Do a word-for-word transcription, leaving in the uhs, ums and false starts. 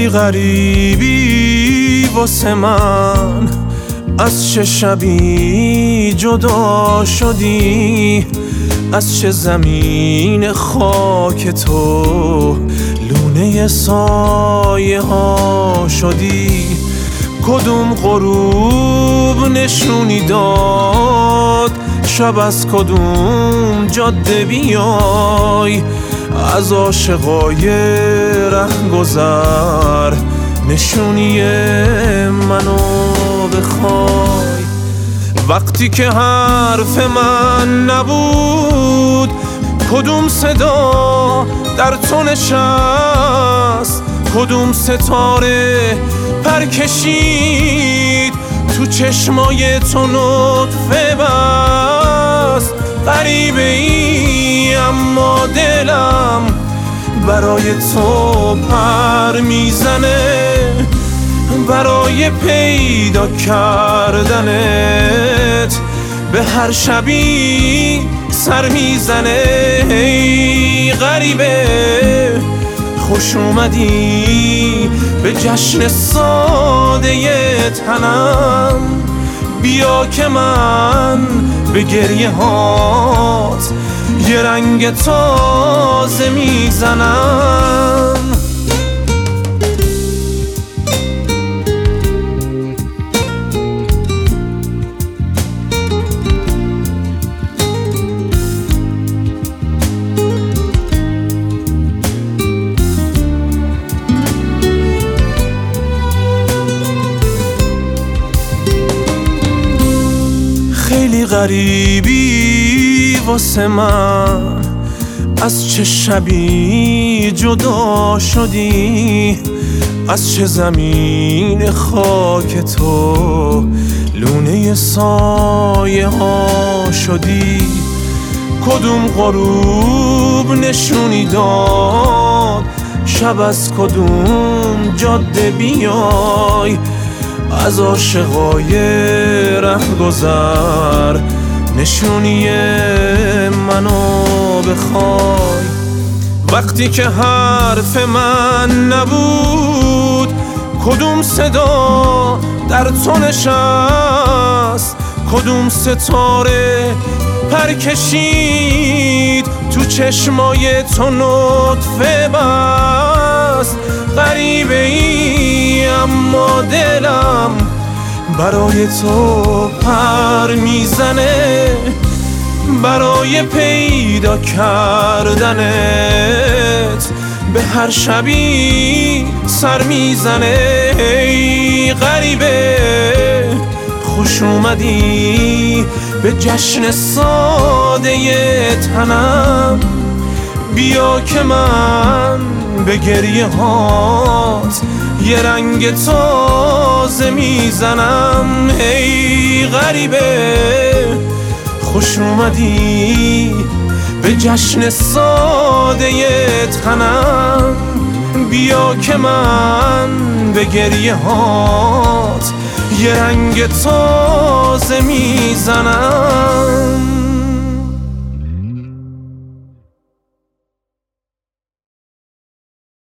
خیلی غریبی واسه من، از چه شبی جدا شدی، از چه زمین خاک تو لونه سایه ها شدی. کدوم غروب نشونی داد شب از کدوم جاده بیای، از عاشقای رهگذر نشونی منو بخوای. وقتی که حرف من نبود کدوم صدا در تو نشست، کدوم ستاره پر کشید تو چشمای تو نطفه بست. غریبه ای اما دلم برای تو پر میزنه، برای پیدا کردنت به هر شبی سر میزنه. ای غریبه خوش اومدی به جشن ساده تنم، بیا که من به گریه هات یه رنگ تازه میزنم. خیلی غریبی واسه من، از چه شبی جدا شدی، از چه زمین خاک تو لونه سایه ها شدی. کدوم غروب نشونی داد شب از کدوم جاده بیای، از عاشقای رهگذر نشونی منو بخوای. وقتی که حرف من نبود کدوم صدا در تو نشست، کدوم ستاره پر کشید تو چشمای تو نطفه بست. غریبه ای اما دلم برای تو پر میزنه، برای پیدا کردنت به هر شبی سر میزنه. ای غریبه خوش اومدی به جشن ساده تنم، بیا که من به گریه هات یه رنگ تازه میزنم. ای غریبه خوش اومدی به جشن ساده تنم، بیا که من به گریه هات یه رنگ تازه میزنم.